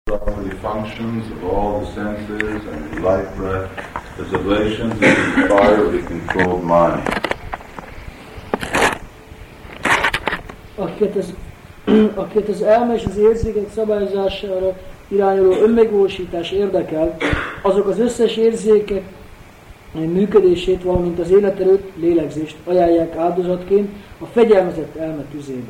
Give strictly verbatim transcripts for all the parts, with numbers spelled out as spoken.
of the functions of all the senses and the life breath, as oblations of the fire of the controlled mind. Akiket az, akiket az elme és az érzékek szabályozására irányuló önmegvalósítás érdekel, azok az összes érzékek működését, valamint az életerőt, lélegzést ajánlják áldozatként a fegyelmezett elme tüzébe.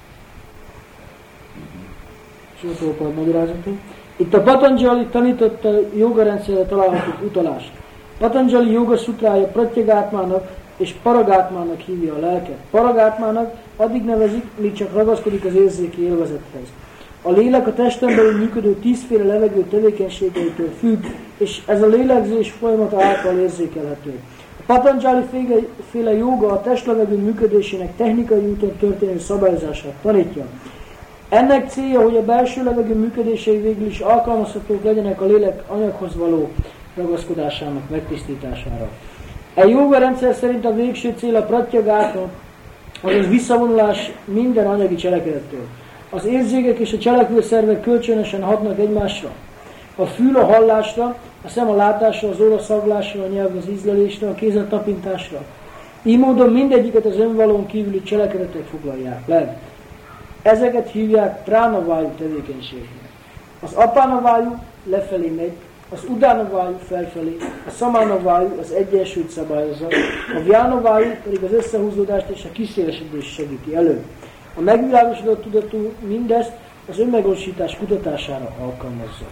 Sótolpad magyarázatunk. Itt a Patanjali tanította jóga rendszerre található utalást. Patanjali jóga szutrája Pratyagátmának és Paragátmának hívja a lelket. Paragátmának addig nevezik, míg csak ragaszkodik az érzéki élvezethez. A lélek a testen belül működő tízféle levegő tevékenységeitől függ, és ez a lélegzés folyamata által érzékelhető. A Patanjali féle jóga a testlevegő működésének technikai úton történő szabályozását tanítja. Ennek célja, hogy a belső levegő működései végül is alkalmazhatók legyenek a lélek anyaghoz való ragaszkodásának megtisztítására. E jóga rendszer szerint a végső cél a pratyagátma, azaz visszavonulás minden anyagi cselekedettől. Az érzékek és a cselekvő szervek kölcsönösen hatnak egymásra. A fül a hallásra, a szem a látásra, az orr a szaglásra, a nyelv az ízlelésre, a kéz a tapintásra. Így módon mindegyiket az önvalón kívüli cselekedetek foglalják le. Ezeket hívják pranavájú tevékenységnek. Az apánavájú lefelé megy, az udánavájú felfelé, a szamánavájú az egyensúlyt szabályozza, a vyánavájú pedig az összehúzódást és a kiszélesedést segíti elő. A megvilágosodott tudatú mindezt az önmegvalósítás kutatására alkalmazza.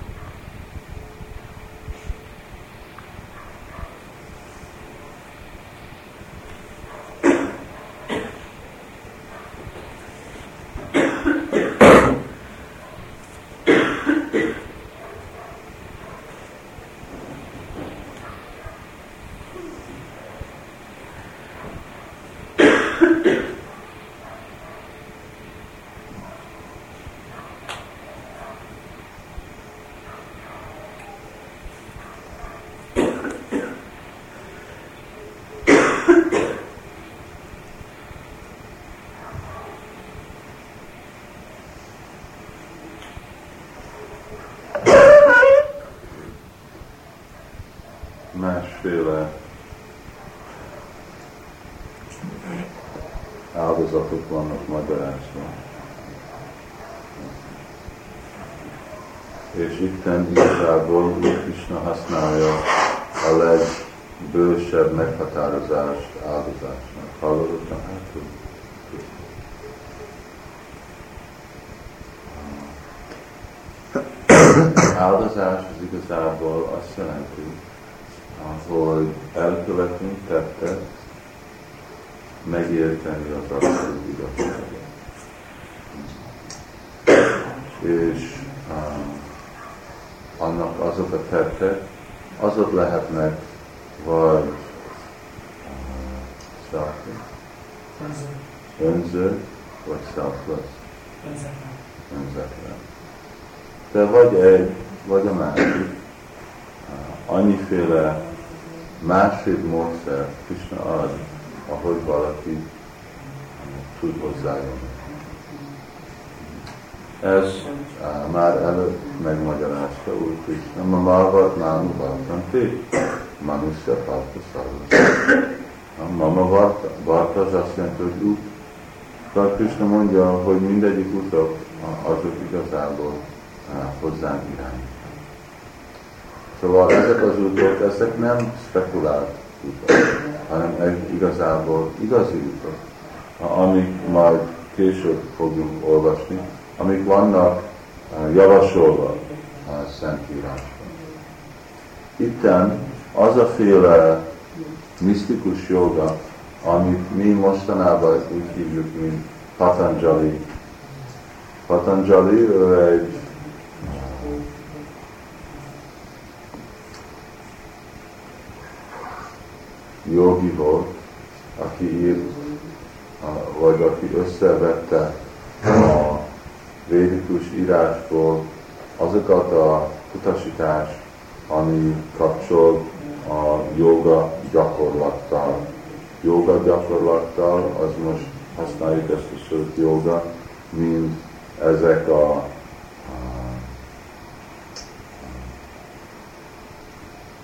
Másféle áldozatok vannak magyarázva. És itten igazából Úr Krisna használja a legbősebb meghatározást áldozásnak. Hallottam hátul? Áldozás az igazából azt jelenti, hogy elkövetünk tettet, megérteni az abszolút igazságot. És um, annak azok a tettek, azok lehetnek vagy uh, önző, vagy selfless. Önzetlen. De vagy egy, vagy a másik. Annyiféle másfél módszer Krisna ad, ahogy valaki tud hozzájönni. Ez uh, már előtt megmagyarázta Úr Krisna, ma malvat nánu vartanti, manusya parta szarva. Mama varta az azt jelenti, hogy út. Tehát Krisna mondja, hogy mindegyik utak azok igazából uh, hozzánk irányít. Szóval ezek az utak, ezek nem spekulált utak, hanem egy igazából igazi utak, amik majd később fogjuk olvasni, amik vannak javasolva a Szentírásban. Itten az a féle misztikus joga, amit mi mostanában úgy hívjuk, mint Patanjali. Patanjali, ő egy jogi volt, aki írt, vagy aki összevette a védikus írásból azokat a utasítást, ami kapcsol a joga gyakorlattal. Joga gyakorlattal, az most használjuk ezt a szót joga, mint ezek a, a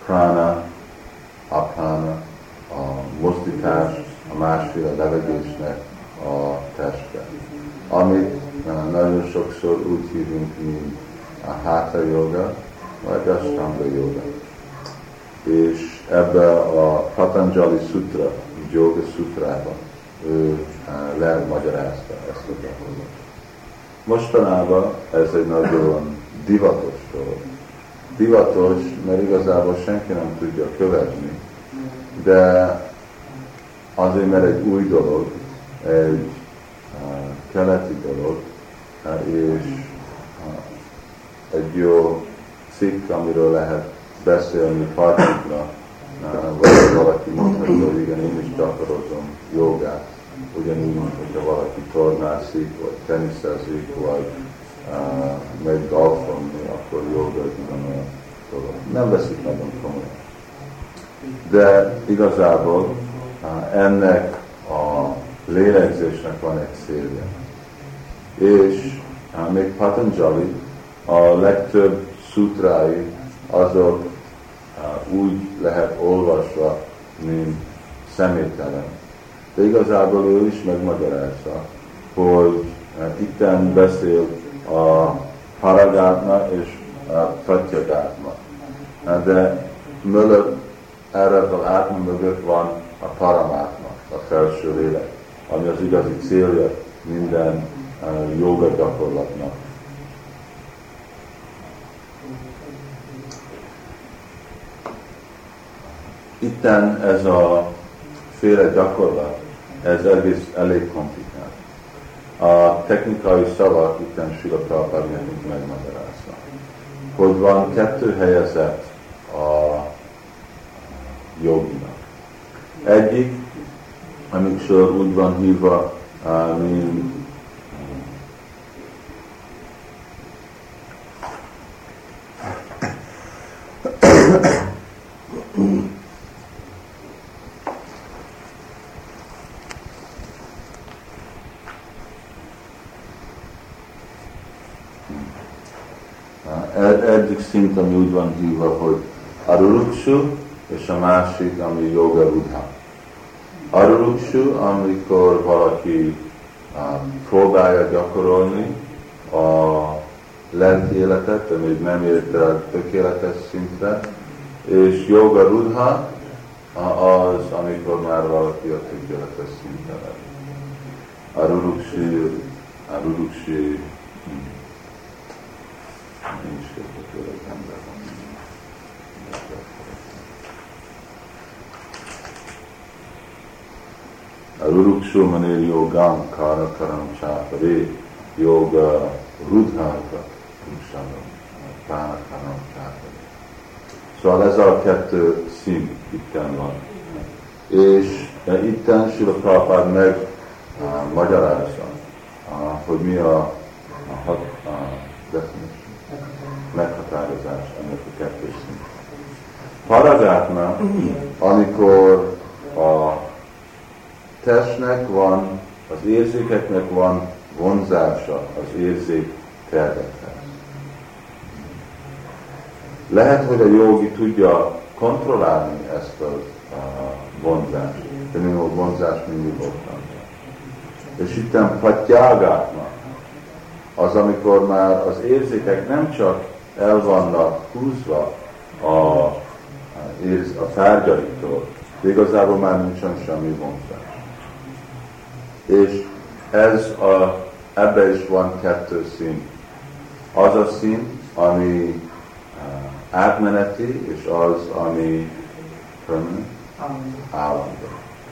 prana, apana, a mozdítás, a másféle levegésnek a teste. Amit nagyon sokszor úgy hívunk, mint a hatha yoga, vagy ashtanga yoga. És ebbe a Patanjali Sutra, Yoga Sutrában ő lemagyarázta ezt a gyakorlatot. Mostanában ez egy nagyon divatos dolog. Divatos, mert igazából senki nem tudja követni, de azért, mert egy új dolog, egy uh, keleti dolog, uh, és uh, egy jó cikk, amiről lehet beszélni partnikra, uh, vagy valaki mondhatja, hogy igen, én is gyakorozom jogát, ugyanúgy, mint hogyha valaki tornászik, vagy teniszezik, vagy uh, megy golfolni, akkor joga ugyanolyan dolog. Nem veszik nagyon komolyan. De igazából uh, ennek a lélegzésnek van egy célja. És uh, még Patanjali a legtöbb szutrái azok uh, úgy lehet olvasva, mint személytelen. De igazából ő is megmagyarázza, hogy uh, itten beszél a Paragátma és a Pratyagátma. Uh, de mögött, erre az átma mögött van a Paramátma, a felső lélek, ami az igazi célja minden uh, joga gyakorlatnak. Itten ez a féle gyakorlat, ez egész elég komplikált. A technikai szavak itten Srila Prabhupád nekünk megmagyarázza, hogy van kettő helyezet a joginak. Egyik, amikor úgy van hívva, mint egyik szint, ami úgy van hívva, hogy Arurukshu, és a másik, ami Yoga Rudha. Arurukshu, amikor valaki uh, próbálja gyakorolni a lelki életet, de még nem ért el tökéletes szintre, és Yoga Rudha uh, az, amikor már valaki a tökéletes szintre lett. Arurukshu, Arurukshu, nincs közvetőleg ember van. Arurukshu manél jogam kara karam csápare, yoga rudháka kusanam, pána karam csápare. Szóval ez a kettő szín itten van. És itten Srila Prabhupád meg uh, magyarázza, uh, hogy mi a, a, a, a definition, meghatározás ennek a kettő szint. Paragátma, amikor a testnek van, az érzékeknek van vonzása az érzék tervekhez. Lehet, hogy a jogi tudja kontrollálni ezt a, a vonzást, de mi a vonzás mindig ott van. És itten Pratyagátma, az, amikor már az érzékek nem csak el vannak húzva a, a tárgyaiktól, de igazából már nincsen semmi vonzás. És ez a, ebbe is van kettő szín. Az a szín, ami uh, átmeneti, és az, ami permanent, állandó.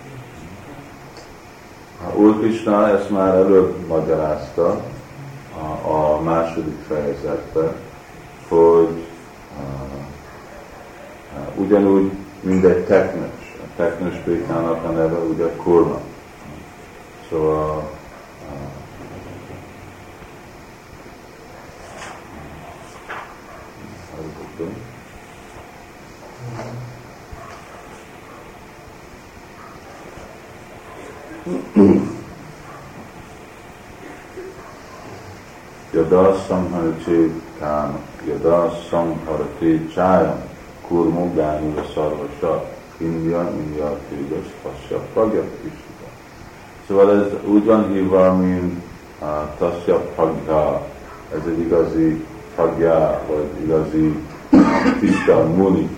Úr Krishna ezt már előbb magyarázta a, a második fejezetben, hogy uh, uh, ugyanúgy, mint egy teknős. A teknős pékának a neve ugye kurma. Szóval uh, Yada samharati kama, yada samharati chayam, kurmu gánula szarvasa, India, India, Tűgös, Tasya, Pagya, Krishna. Szóval ez úgy van hívva, mint uh, Tasya Pagya, ez egy igazi Pagya, vagy igazi tiszta muni,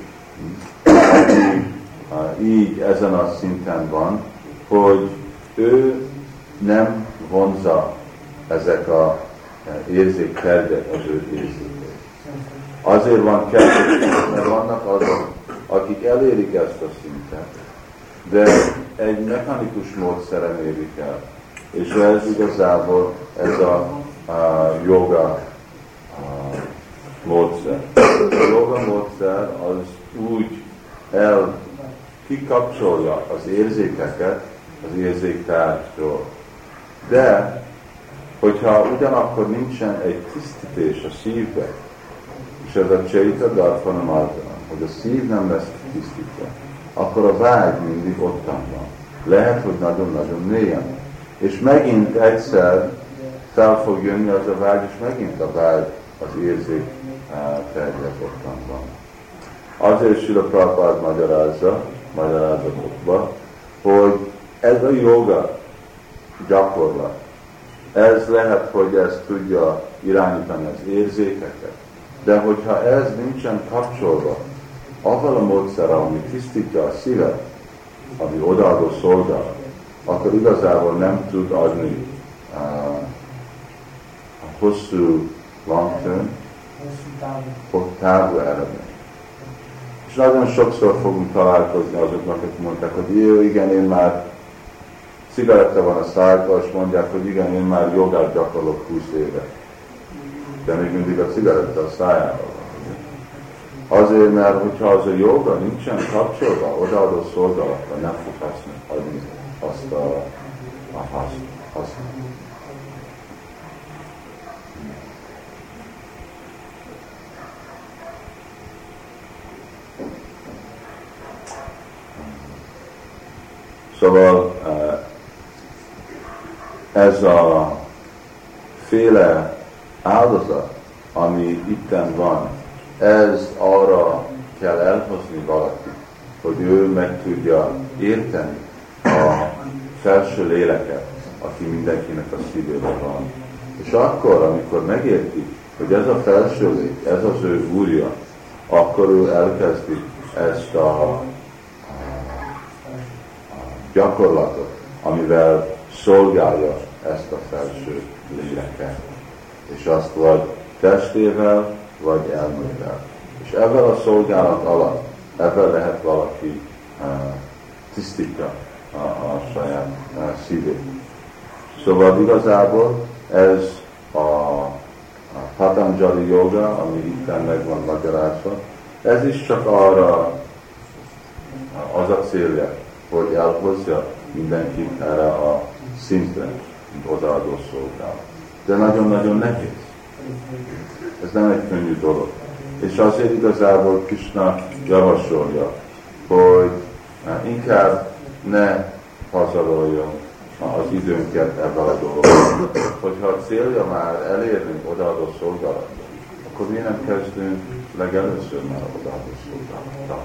aki uh, így ezen a szinten van, hogy ő nem vonza ezek a érzéktárgyak az ő érzékét. Azért van kettő, mert vannak azok, akik elérik ezt a szintet, de egy mechanikus módszeren érik el. És ez igazából ez a, a joga a módszer. A joga módszer az úgy el kikapcsolja az érzékeket az érzéktárgytól. De, hogyha ugyanakkor nincsen egy tisztítés a szívbe, és ez a Chaita Darpana Marjana, hogy a szív nem lesz tisztítva, akkor a vágy mindig ottan van. Lehet, hogy nagyon-nagyon mélyen. És megint egyszer fel fog jönni az a vágy, és megint a vágy az érzék terjed ottan van. Azért Srila Prabhupád magyarázza, magyarázatokban, hogy ez a joga gyakorlat, ez lehet, hogy ez tudja irányítani az érzékeket, de hogyha ez nincsen kapcsolva avval a módszerrel, ami tisztítja a szívet, ami odaadó szolgál, akkor igazából nem tud adni uh, a hosszú, long-term, távú eredményt. És nagyon sokszor fogunk találkozni azoknak, akik mondták, hogy jó, igen, én már cigaretta van a szájban, és mondják, hogy igen, én már jogát gyakorlok húsz éve. De még mindig a cigaretta a szájában van. Azért, mert hogyha az a joga nincsen kapcsolva, odaadó szolgálatra, nem fog adni azt a, a hasznot. Szóval ez a féle áldozat, ami itten van, ez arra kell elhozni valaki, hogy ő meg tudja érteni a felső léleket, aki mindenkinek a szívében van. És akkor, amikor megérti, hogy ez a felső lélek, ez az ő úrja, akkor ő elkezdi ezt a gyakorlatot, amivel szolgálja ezt a felső léleket. És azt vagy testével, vagy elmével. És ebben a szolgálat alatt, ebben lehet valaki uh, tisztítja a, a saját uh, szívét. Szóval igazából ez a, a Patanjali joga, ami itt meg van magyarázva, ez is csak arra az a célja, hogy elhozza mindenkit erre a szintre, mint odaadó szolgálat. De nagyon-nagyon nehéz. Ez nem egy könnyű dolog. És azért igazából Krishna javasolja, hogy inkább ne pazaroljon az időnket ebben a dologban. Hogyha a célja már elérni odaadó szolgálatba, akkor mi nem kezdünk legelőször már odaadó szolgálattal.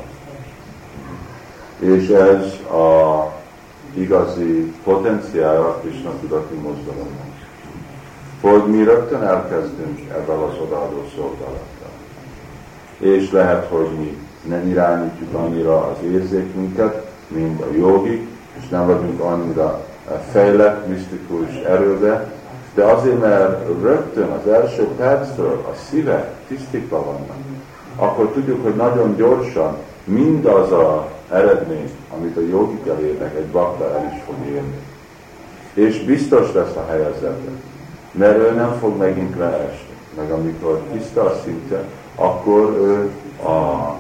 És ez a igazi potenciálja a Krishna tudati mozdulomnak. Hogy mi rögtön elkezdünk ebben az odaadó szolgálattal. És lehet, hogy mi nem irányítjuk annyira az érzékünket, mint a jogik, és nem vagyunk annyira fejlett, misztikus erőbe, de azért, mert rögtön az első perctől a szívek tisztítva vannak, akkor tudjuk, hogy nagyon gyorsan mindaz a eredmény, amit a jogik elérnek, egy bakta el is fog érni. És biztos lesz a helyzetben, mert ő nem fog megint leesni. Meg amikor tiszta a szintje, akkor ő a, a,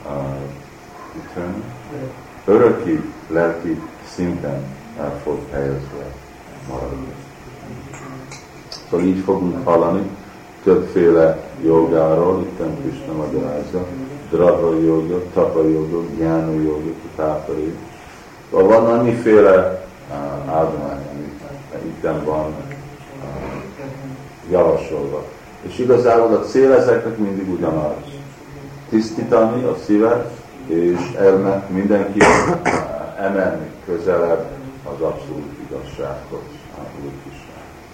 a öröki lelki szinten el fog helyezve maradni. Szóval így fogunk hallani többféle jogáról, itten Krishna magyarázza, Drava joga, Tapa joga, Gyána joga, Tápai. Szóval van annyiféle uh, áldomány, ami itten van uh, javasolva. És igazából a cél ezeknek mindig ugyanaz, tisztítani a szívet, és elme, mindenki emelni közelebb az abszolút igazsághoz, a Úr Krisnához.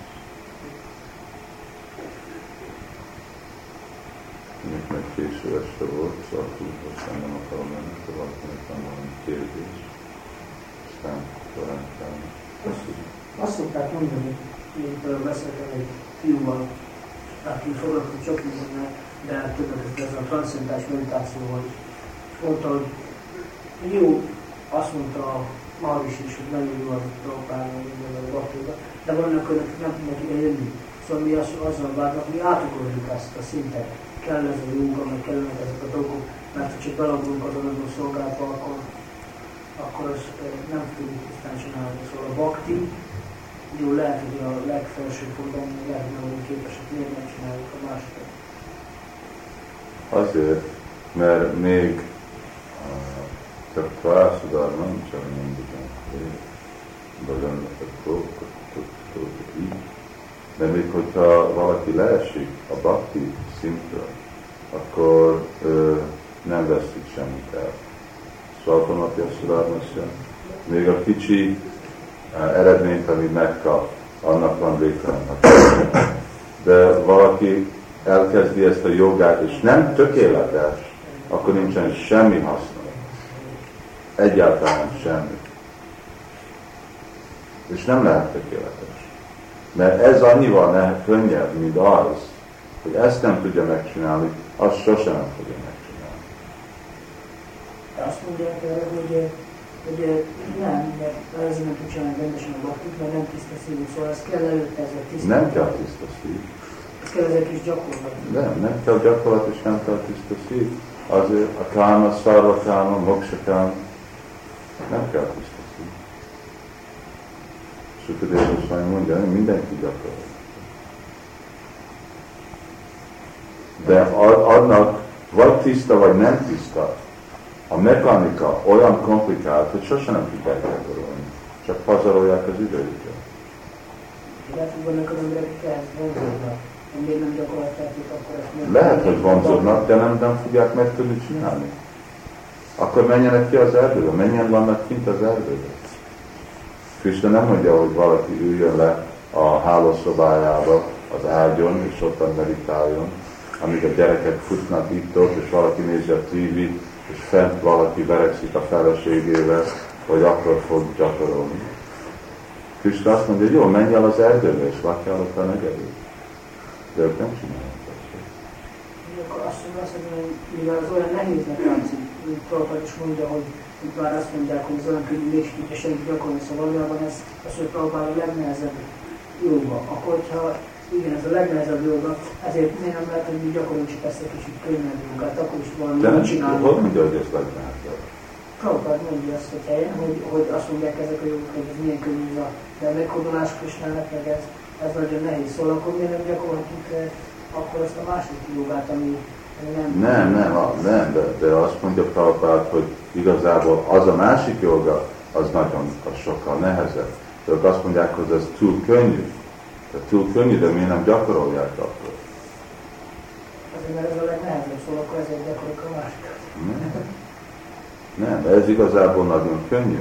Még meg késő este volt, szóval túlhosszán nem akarom menni, szóval valakinek van valami kérdés. Aztán talán kell. Azt szokták mondani, én például beszéltem egy fiúval, aki foglalkozott sok mindennel, de többet ez a transzcendentás meditációval is. És mondta, hogy jó, azt mondta a Maharis is, hogy nagyon jó az a Prabhupára, a baktóba, de vannak önök, nem tudnak ide jönni. Szóval mi az, azzal várnak, mi átugorjuk ezt a szintet. Kell ez a jóga, meg kellenek ezek a dolgok, mert ha csak belagolunk az adandó szolgálatba, akkor, akkor az nem tudjuk tisztán csinálni. Szóval a bhakti, jó, lehet, hogy a legfelső fordulón lehet, hogy nem vagyunk képesek, miért nem csináljuk a másikat. Azért, mert még uh, csak Tvászudár nem csak mondjuk, de még hogyha valaki leesik a bhakti szintről, akkor ő nem veszik semmit el. Szalpanapja szudármasja. Még a kicsi uh, eredményt, amit megkap, annak van végtelen. De valaki elkezdi ezt a jogát, és nem tökéletes, akkor nincsen semmi haszna. Egyáltalán semmi. És nem lehet tökéletes. Mert ez annyival ne, könnyebb, mint az, hogy ezt nem tudja megcsinálni, azt sosem nem tudja megcsinálni. Azt mondják erre, hogy, hogy nem, mert ezért nem tud csinálni rendesen a baktit, mert nem tiszta szívű, szóval ez kell előtte ez a tiszta. Nem kell tiszta szív. Ez kell ez egy kis gyakorlat. Nem, nem kell gyakorlat, és nem kell tiszta szív. Azért a káma, szarva káma, moksa káma, nem kell tiszta szív. Sukadeva Goswami mondja, hogy mindenki gyakorol. De adnak vagy tiszta, vagy nem tiszta. A mechanika olyan komplikált, hogy sosem nem tudják gyakorolni. Csak pazarolják az időjüket. Lehet, hogy vannak az emberek, akik ehhez vonzódnak. Miért nem gyakorolták itt, akkor ezt nem... Lehet, hogy vonzódnak, de nem, nem fogják meg tudni csinálni. Akkor menjenek ki az erdőbe, menjen vannak kint az erdőbe. Krishna nem mondja, hogy valaki üljön le a hálószobájába, az ágyon, és ottan meditáljon, amíg a gyerekek futnak itt-ott, és valaki nézi a tévét, és fent valaki verekszik a feleségével, hogy akkor fog gyakorolni. Krishna azt mondja, hogy jó, menj el az erdőbe, és lakjál ott a negedőt. De ők nem csinálják azt. Akkor azt mondja, hogy mivel az olyan nehéznek látszik, mint Prabhupád is mondja, hogy itt már azt mondják, hogy az olyan könnyű mégis tudja senki gyakorolni, szóval valójában ez az, hogy Prabhupád a legnehezebb jóga. Akkor, hogyha igen, ez a legnehezebb jóga, ezért miért nem lehet, hogy mi gyakorolunk csak ezt a kicsit könnyebb jogát, akkor is valami csinálni. De hogy mondja, hogy ez legnehezebb? Prabhupád mondja azt, hogy, helyen, hogy, hogy azt mondják ezek a jogok, hogy ez milyen könnyű a de a megfordulás Krisnának, meg ez, ez nagyon nehéz. Szóval akkor miért nem gyakoroljuk akkor azt a második jogát, ami nem... Nem, nem, nem, de, de azt mondja Prabhupád, hogy igazából az a másik joga, az nagyon, az sokkal nehezebb. De ők azt mondják, hogy ez túl könnyű. De túl könnyű, de miért nem gyakorolják akkor? Azért, mert ez a legnehezebb, szóval akkor ezért gyakoroljuk a másikat. Nem. Nem, ez igazából nagyon könnyű.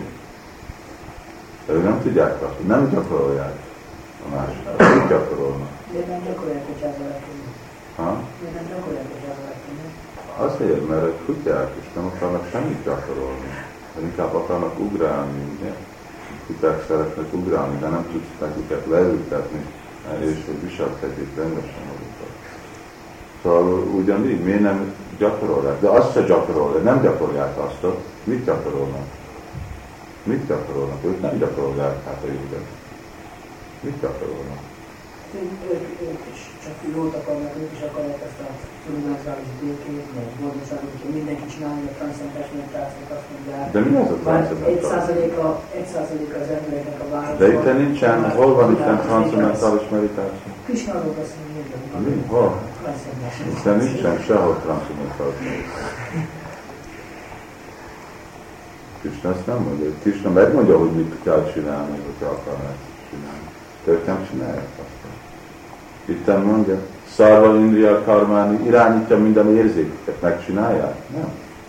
De ők nem tudják azt, nem gyakorolják a másikat. Mit gyakorolnak? Miért nem gyakorolják, hogy ez a legkönnyű? Ha? Miért nem gyakorolják, hogy ez a legkönnyű? Azért, mert ők tudják, és nem akarnak semmit gyakorolni. Inkább akarnak ugrálni, ugye? Kuták szeretnek ugrálni, de nem tudták őket leültetni, és hogy viselkedjék rendesen magukat. Szóval ugyanígy, miért nem gyakorolják? De azt se gyakorolják, nem gyakorolják azt, mit gyakorolnak? Mit gyakorolnak? Ők nem gyakorolják hát a jogát. Mit gyakorolnak? Ők, ők is csak jót akarnak, ők is akarják ezt a univerzális békét, meg boldogságot, hogy mindenki csinálja a transzcendentás meditációt, azt mondják. De mi az a transzcendentális? egy százaléka az embereknek a válasz. De itt nincsen, hol van itt a transzcendentális meditáció? Krishna arról beszél, hogy minden. Mi? Hol? De nincsen sehol transzcendentális meditáció. Krishna ezt nem mondja. Krishna megmondja, hogy mit kell csinálni, hogyha akarnak csinálni. De ők nem csinálják azt. Itt mondja, Szarva Indriya Karmáni irányítja minden érzékeket, megcsinálják? Nem.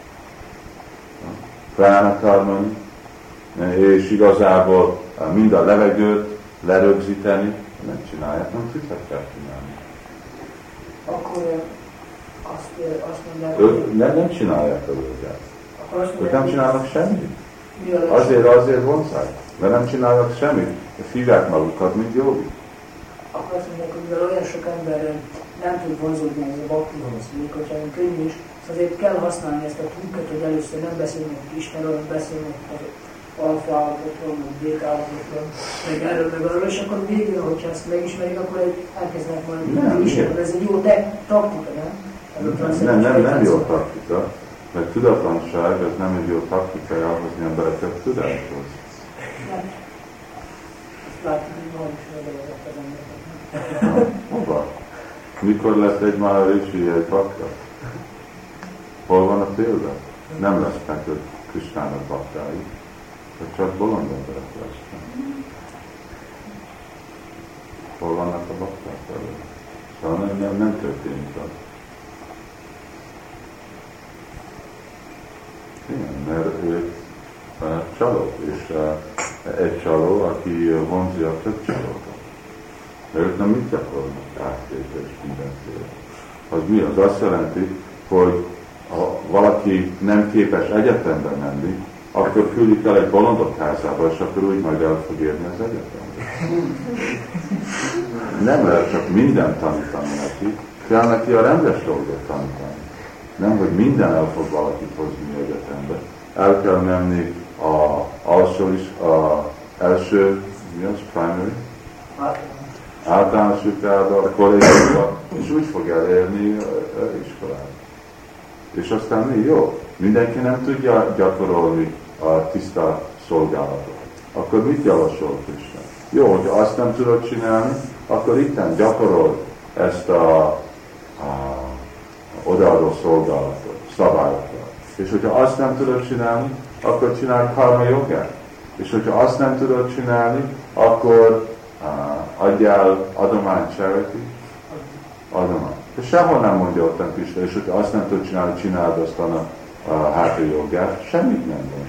Prána Karmani, és igazából mind a levegőt lerögzíteni, nem csinálják, nem tudják csinálni. Akkor azt, azt mondják, ők nem, nem csinálják a őket. Ők nem csinálnak semmit. Azért, azért vonzák, mert nem csinálnak semmit. Hívják magukat, mint jogik. Akkor azt mondják, hogy mivel olyan sok ember nem tud vonzódni ez a baktihoz, még hogyha olyan könnyű is, azért kell használni ezt a trükköt, hogy először nem beszélnek Istenről, beszélnek az alfa állapotról, meg béka állapotról, meg erről, meg arról, és akkor végül, hogyha ezt megismerik, akkor elkezdenek majd Istenről. Ez egy jó taktika, nem? Nem, nem, nem jó taktika, mert tudatlanság, ez nem egy jó taktika elhozni embereket tudáshoz. Látjuk, hogy ma is megelőzött az embereket. Hova? Mikor lesz egy már Rishi egy bakta? Hol van a példa? Nem lesznek ők Krisnának baktái, csak bolond emberek lesznek. Hol vannak a bakták előtt? Szóval nem, nem, nem történik az. Igen, mert ők uh, csalók, és uh, egy csaló, aki vonzi a több csalókat. Ők nem mit gyakorolnak áttétel és mindenféle. Az mi? Az azt jelenti, hogy ha valaki nem képes egyetembe menni, akkor küldik el egy bolondok házába, és akkor úgy majd el fog érni az egyetembe. Nem lehet csak mindent tanítani neki, kell neki a rendes dolgot tanítani. Nem, hogy minden el fog valakit hozni egyetembe. El kell menni a alsó is, a első, mi az, primary? Általános iskolába, a kollégiumba, és úgy fog elérni iskolát. És aztán mi? Jó, mindenki nem tudja gyakorolni a tiszta szolgálatot. Akkor mit javasol Krishna? Jó, hogyha azt nem tudod csinálni, akkor itten gyakorol ezt a, a odaadó szolgálatot, szabályokat. És hogyha azt nem tudod csinálni, akkor csinálj karma jogát. És hogyha azt nem tudod csinálni, akkor uh, adjál adomány, charity, adomány. De sehol nem mondja ottan Krishna, és hogyha azt nem tudod csinálni, csináld aztán a, a hátri jogát, semmit nem mond.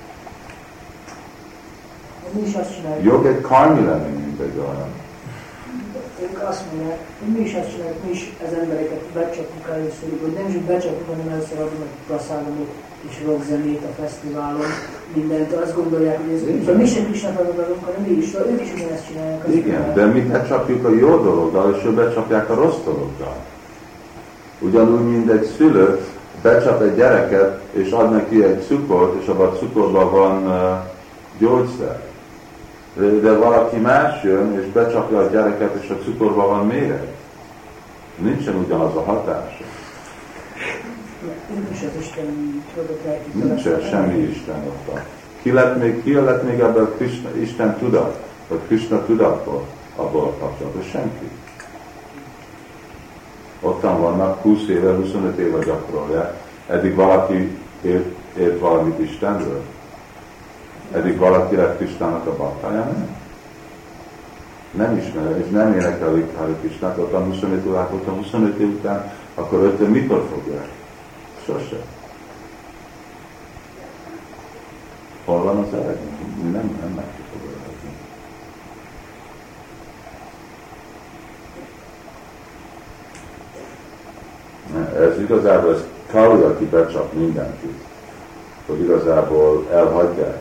Mi is azt csináljuk. Jog egy karmi lenni, mint egy olyan. Ők azt mondják, hogy mi is azt csináljuk, mi is az embereket becsapjuk először, hogy nem csak becsapjuk, hanem először adunk a praszádamot és rockzenét a fesztiválon, mindent. Azt gondolják, hogy ez mi sem Krisnát adunk, hanem mi is, ők is ugyanezt csinálják. Igen, de mi becsapjuk a jó dologgal, és ők becsapják a rossz dologgal. Ugyanúgy, mint egy szülő becsap egy gyereket, és ad neki egy cukort, és abban a cukorban van uh, gyógyszer. De valaki más jön, és becsapja a gyereket, és a cukorban van méreg. Nincsen ugyanaz a hatása. Nincsen semmi Isten ott. Ki lett még, ki lett még ebből Krishna, Isten tudat, vagy Krishna tudatból abból a kapcsolatban? Senki. Ottan vannak húsz éve, huszonöt éve gyakorolják. Eddig valaki ért, ért valamit Istenről? Eddig valaki lett Krisnának a baktája? Nem. Nem ismer, és nem énekelik Hare Krisnát, ott a huszonöt évvel, ott a huszonöt év után, akkor ötön mikor fogják? Sose. Hol van az eredmény? Mi nem, nem látjuk az eredmény. Ez igazából, ez Kali, aki becsap mindenkit, hogy igazából elhagyják.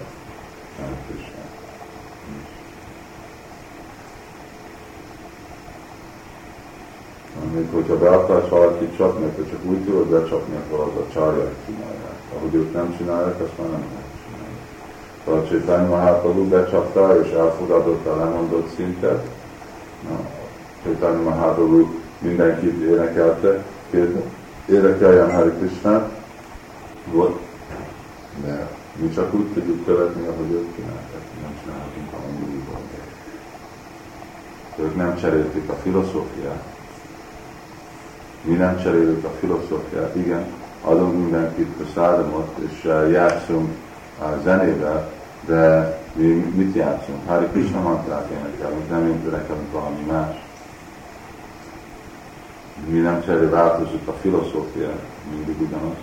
Még hogyha be akarsz valakit csapni, akkor csak úgy tudod becsapni, akkor az a csarják csinálják. Ahogy ők nem csinálják, azt már nem lehet csinálni. A Chaitanya Mahaprabhu becsapta és elfogadott a lemondott szintet. Chaitanya Mahaprabhu mindenkit énekelte, énekeljen Hare Krisnát, de mi csak úgy tudjuk követni, ahogy ők csinálták, nem csinálhatunk valami újból. Ők nem cserélték a filozófiát. Mi nem cserélünk a filozófiát, igen, adunk mindenkit a szádamot, és játszunk a zenével, de mi mit játszunk? Hare Krishna mantrát énekelünk, nem énekelünk valami más. Mi nem cserél, változik a filozófia, mindig ugyanaz.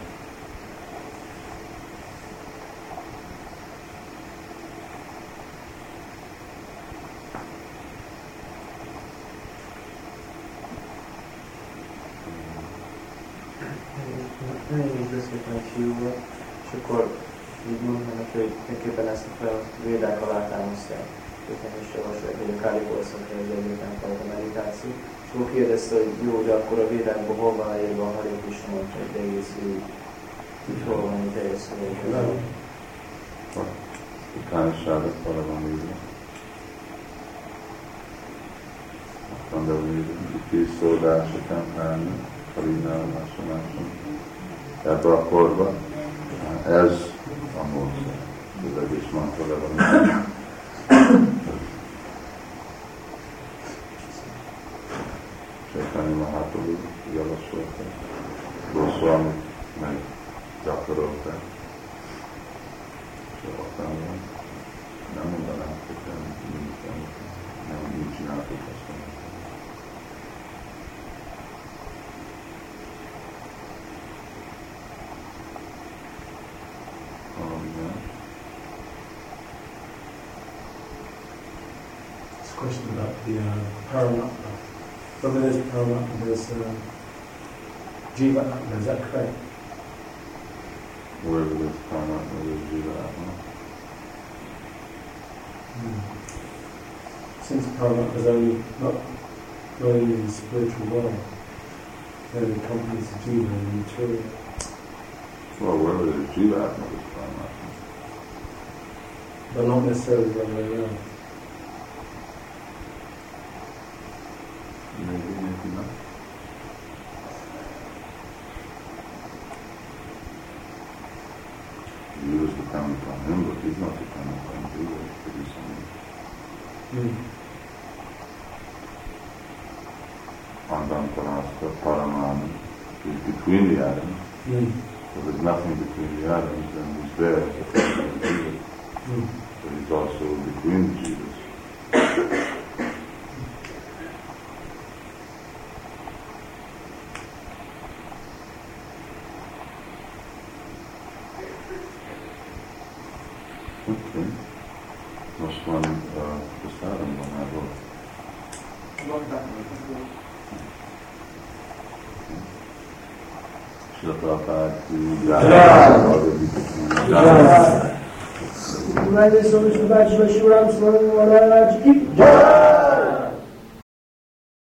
Én is beszéltem egy fiúval, és akkor így mondanak, hogy tulajdonképpen ezt a védák alá támasztják. Én is javasolják, hogy a Kálikorszak az egyetem a meditáció. És akkor kérdezte, hogy jó, de akkor a védákban hol van elérve a Hare Krishna mantra, egy egész végig. Így hol van egy teljes szöveg. Utánságot arra van írva. Aztán de van írva, itt is szolgálása tempálni, harinállásomáson. Ebbe a korban ez a módszer. Ez egész mantra le van. Chaitanya Mahaprabhu javasolta, Goswami meg gyakorolta. És aztán nem mondanám, hogy nem, nem, nem, nem csináltuk azt. It's a question about the uh, Paramatma. Whether there's Paramatma, there's uh, Jiva Atma, is that correct? Wherever there's Paramatma, there's Jiva Atma. Hmm. Since Paramatma is only not going in the spiritual world, then it accompanies the Jiva in the material. Well, wherever there's Jiva Atma, there's Paramatma. But not necessarily the other way around. Maybe, maybe not. He was dependent on him, but he's not dependent on Jiva to do something. Mm. Andantarasta, Paramana is between the atoms. Mm. So there's nothing between the atoms, and he's there as a part of the Jiva. Mm. But he's also between the Jivas. Okay. Most van uh, Prasadam Banáról. Shratapati Jai. United Solution Bachelor Shivaram Swaram Maharaj ki Jai.